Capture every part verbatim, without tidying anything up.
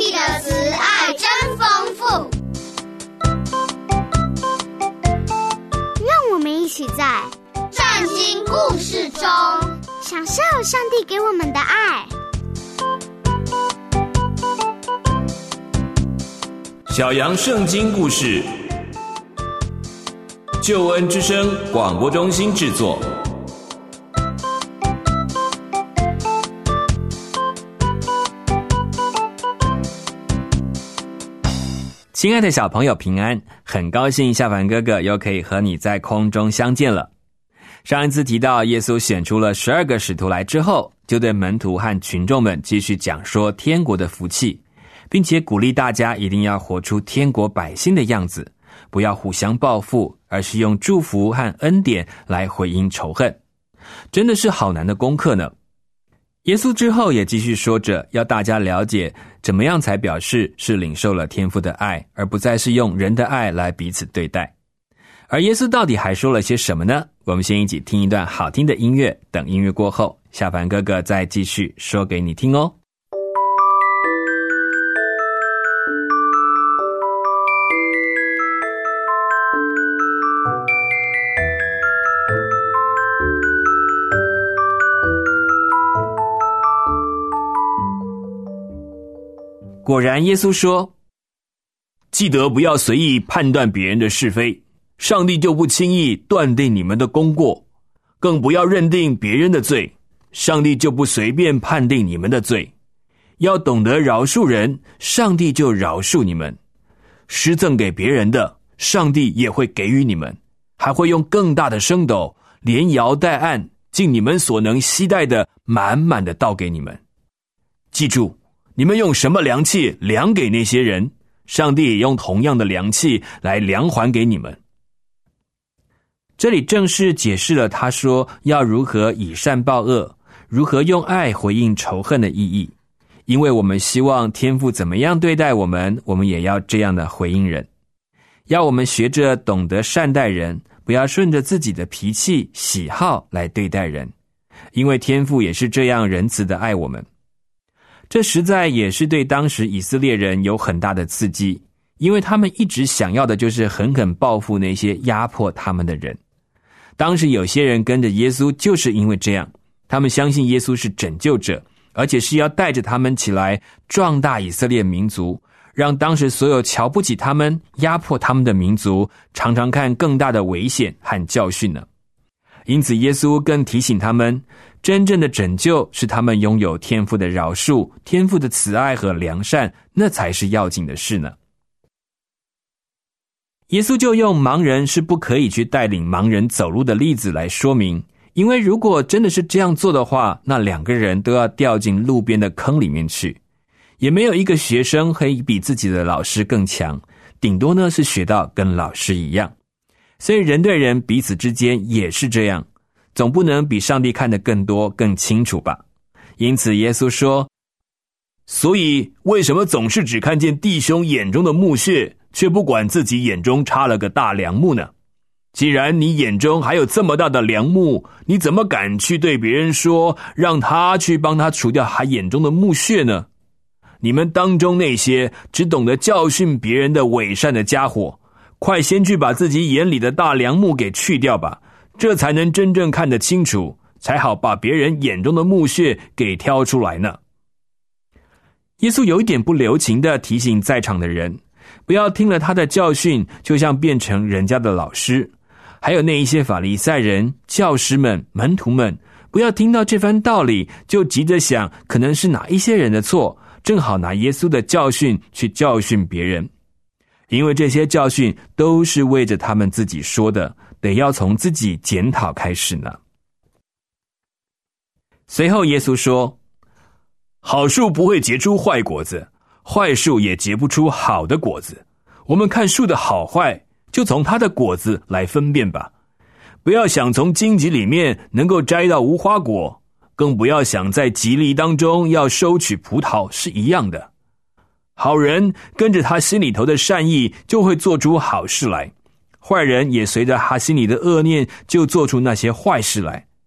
帝的慈爱真丰富。 让我们一起在圣经故事中享受上帝给我们的爱。 小羊圣经故事，救恩之声广播中心制作。亲爱的小朋友平安，很高兴夏凡哥哥又可以和你在空中相见了。上一次提到耶稣选出了十二个使徒来之后，就对门徒和群众们继续讲说天国的福气，并且鼓励大家一定要活出天国百姓的样子，不要互相报复，而是用祝福和恩典来回应仇恨。真的是好难的功课呢。耶稣之后也继续说着，要大家了解怎么样才表示是领受了天父的爱，而不再是用人的爱来彼此对待。而耶稣到底还说了些什么呢？我们先一起听一段好听的音乐，等音乐过后，夏凡哥哥再继续说给你听哦。果然耶稣说，记得不要随意判断别人的是非，上帝就不轻易断定你们的功过，更不要认定别人的罪，上帝就不随便判定你们的罪。要懂得饶恕人，上帝就饶恕你们。施赠给别人的，上帝也会给予你们，还会用更大的升斗，连摇带按，尽你们所能携带的，满满的倒给你们。记住，你们用什么量器量给那些人，上帝也用同样的量器来量还给你们。这里正是解释了他说要如何以善报恶，如何用爱回应仇恨的意义。因为我们希望天父怎么样对待我们，我们也要这样的回应人。要我们学着懂得善待人，不要顺着自己的脾气喜好来对待人，因为天父也是这样仁慈的爱我们。这实在也是对当时以色列人有很大的刺激，因为他们一直想要的就是狠狠报复那些压迫他们的人。当时有些人跟着耶稣就是因为这样，他们相信耶稣是拯救者，而且是要带着他们起来壮大以色列民族，让当时所有瞧不起他们压迫他们的民族常常看更大的危险和教训呢。因此耶稣更提醒他们，真正的拯救是他们拥有天父的饶恕，天父的慈爱和良善，那才是要紧的事呢。耶稣就用盲人是不可以去带领盲人走路的例子来说明，因为如果真的是这样做的话，那两个人都要掉进路边的坑里面去，也没有一个学生可以比自己的老师更强，顶多呢是学到跟老师一样。所以人对人彼此之间也是这样，总不能比上帝看得更多更清楚吧。因此耶稣说，所以为什么总是只看见弟兄眼中的木屑，却不管自己眼中插了个大梁木呢？既然你眼中还有这么大的梁木，你怎么敢去对别人说，让他去帮他除掉他眼中的木屑呢？你们当中那些只懂得教训别人的伪善的家伙，快先去把自己眼里的大梁木给去掉吧，这才能真正看得清楚，才好把别人眼中的木屑给挑出来呢。耶稣有一点不留情地提醒在场的人，不要听了他的教训就像变成人家的老师。还有那一些法利赛人、教师们、门徒们，不要听到这番道理就急着想可能是哪一些人的错，正好拿耶稣的教训去教训别人。因为这些教训都是为着他们自己说的，得要从自己检讨开始呢。随后耶稣说，好树不会结出坏果子，坏树也结不出好的果子。我们看树的好坏，就从它的果子来分辨吧。不要想从荆棘里面能够摘到无花果，更不要想在棘藜当中要收取葡萄，是一样的。好人跟着他心里头的善意，就会做出好事来，坏人也随着他心里的恶念，就做出那些坏事来。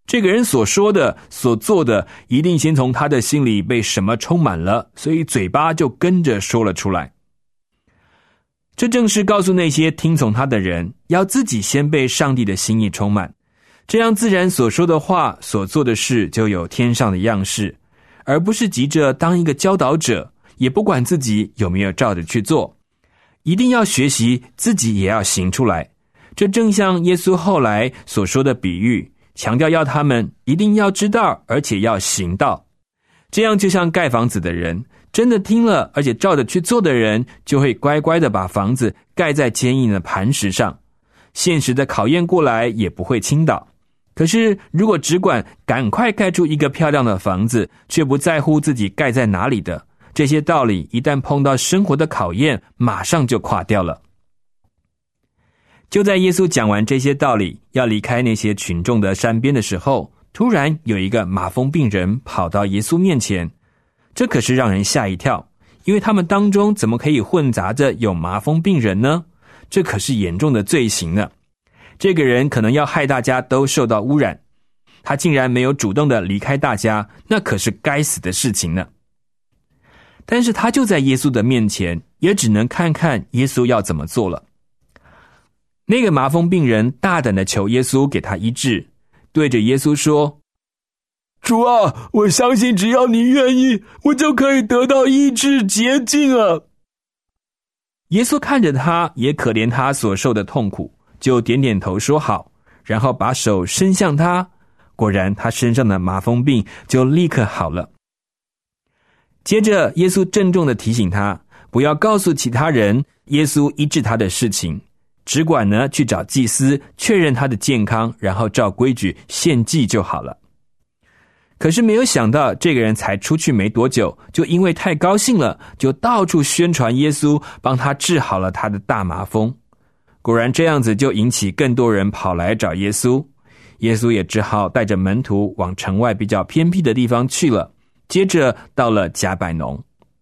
这个人所说的、所做的，一定先从他的心里被什么充满了，所以嘴巴就跟着说了出来。这正是告诉那些听从他的人，要自己先被上帝的心意充满，这样自然所说的话、所做的事就有天上的样式，而不是急着当一个教导者，也不管自己有没有照着去做。一定要学习自己也要行出来。这正像耶稣后来所说的比喻，强调要他们一定要知道，而且要行道。这样就像盖房子的人，真的听了而且照着去做的人，就会乖乖的把房子盖在坚硬的磐石上，现实的考验过来也不会倾倒。可是如果只管赶快盖出一个漂亮的房子，却不在乎自己盖在哪里的，这些道理一旦碰到生活的考验，马上就垮掉了。就在耶稣讲完这些道理，要离开那些群众的山边的时候，突然有一个麻风病人跑到耶稣面前。这可是让人吓一跳，因为他们当中怎么可以混杂着有麻风病人呢？这可是严重的罪行呢。这个人可能要害大家都受到污染，他竟然没有主动的离开大家，那可是该死的事情呢。但是他就在耶稣的面前，也只能看看耶稣要怎么做了。那个麻风病人大胆的求耶稣给他医治，对着耶稣说：主啊，我相信只要你愿意，我就可以得到医治洁净啊。耶稣看着他，也可怜他所受的痛苦，就点点头说好，然后把手伸向他，果然他身上的麻风病就立刻好了。接着耶稣郑重地提醒他，不要告诉其他人耶稣医治他的事情，只管呢去找祭司确认他的健康，然后照规矩献祭就好了。可是没有想到，这个人才出去没多久，就因为太高兴了，就到处宣传耶稣帮他治好了他的大麻风。果然这样子就引起更多人跑来找耶稣，耶稣也只好带着门徒往城外比较偏僻的地方去了。接着到了迦百农。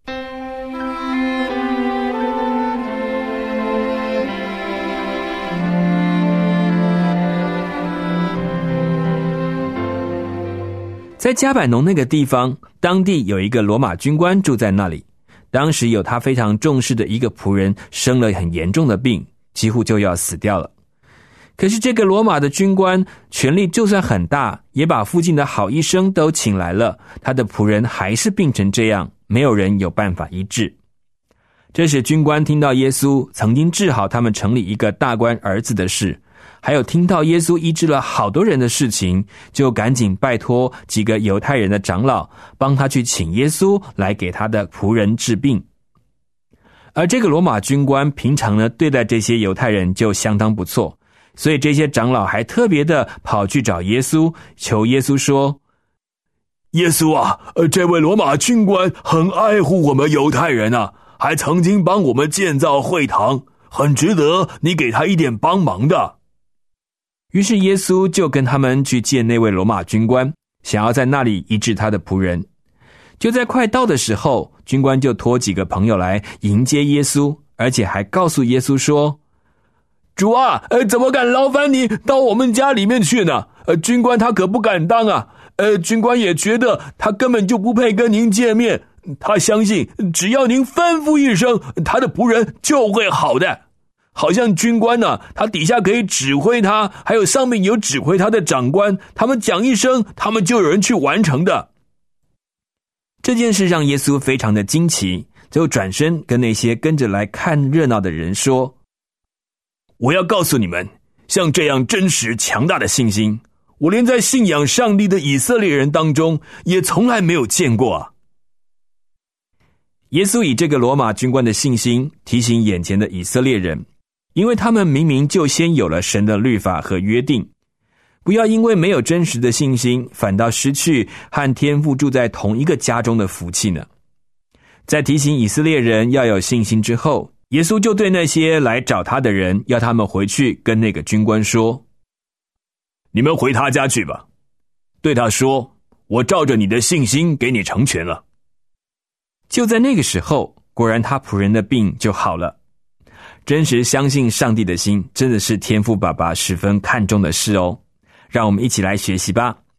在迦百农那个地方，当地有一个罗马军官住在那里。当时有他非常重视的一个仆人生了很严重的病，几乎就要死掉了。可是这个罗马的军官权力就算很大，也把附近的好医生都请来了，他的仆人还是病成这样，没有人有办法医治。这时军官听到耶稣曾经治好他们城里一个大官儿子的事，还有听到耶稣医治了好多人的事情，就赶紧拜托几个犹太人的长老帮他去请耶稣来给他的仆人治病。而这个罗马军官平常呢对待这些犹太人就相当不错，所以这些长老还特别的跑去找耶稣，求耶稣说：耶稣啊，这位罗马军官很爱护我们犹太人啊，还曾经帮我们建造会堂，很值得你给他一点帮忙的。于是耶稣就跟他们去见那位罗马军官，想要在那里医治他的仆人。就在快到的时候，军官就托几个朋友来迎接耶稣，而且还告诉耶稣说：主啊，呃，怎么敢劳烦你到我们家里面去呢？呃，军官他可不敢当啊。呃，军官也觉得他根本就不配跟您见面，他相信只要您吩咐一声，他的仆人就会好的。好像军官呢、啊，他底下可以指挥他，还有上面有指挥他的长官，他们讲一声，他们就有人去完成的。这件事让耶稣非常的惊奇，就转身跟那些跟着来看热闹的人说：我要告诉你们，像这样真实强大的信心，我连在信仰上帝的以色列人当中也从来没有见过啊。耶稣以这个罗马军官的信心提醒眼前的以色列人，因为他们明明就先有了神的律法和约定，不要因为没有真实的信心，反倒失去和天父住在同一个家中的福气呢。在提醒以色列人要有信心之后，耶稣就对那些来找他的人，要他们回去跟那个军官说：你们回他家去吧，对他说，我照着你的信心给你成全了。就在那个时候，果然他仆人的病就好了。真实相信上帝的心，真的是天父爸爸十分看重的事哦。让我们一起来学习吧。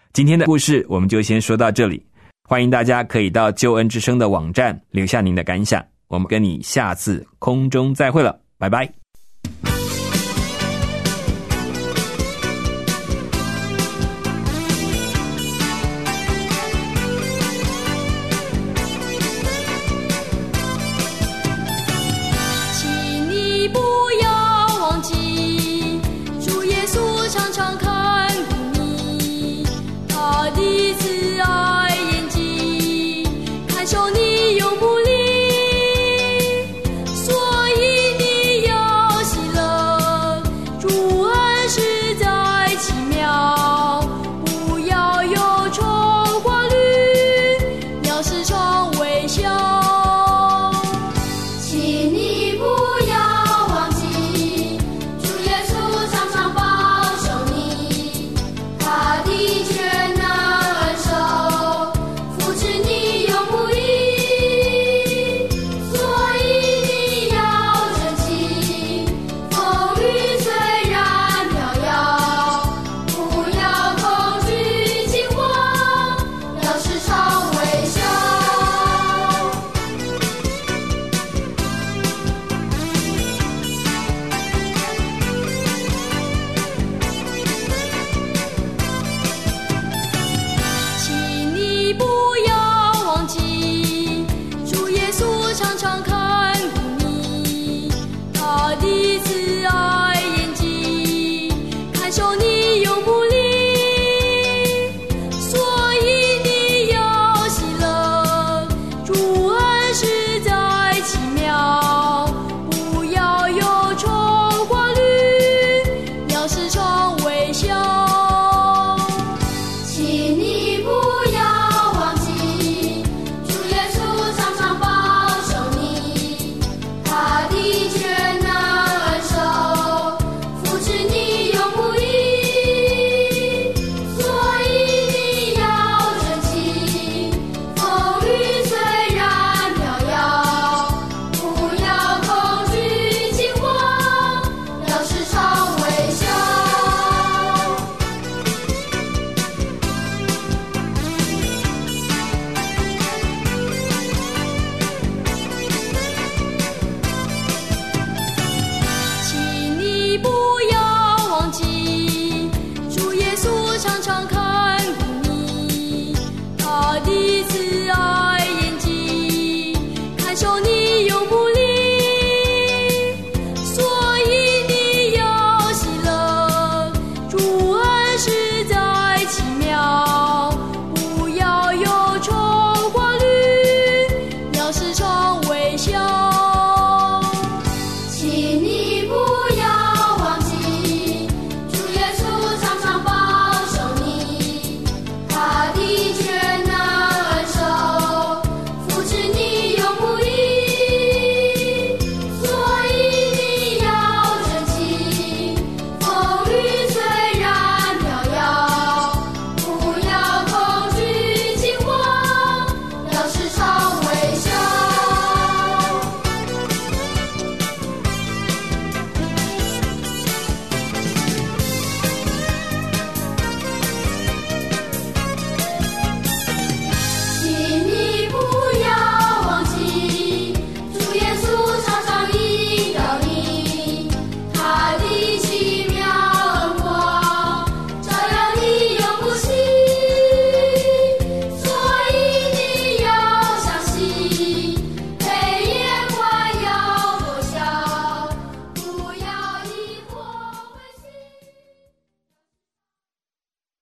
今天的故事我们就先说到这里，欢迎大家可以到救恩之声的网站留下您的感想，我们跟你下次空中再会了，拜拜。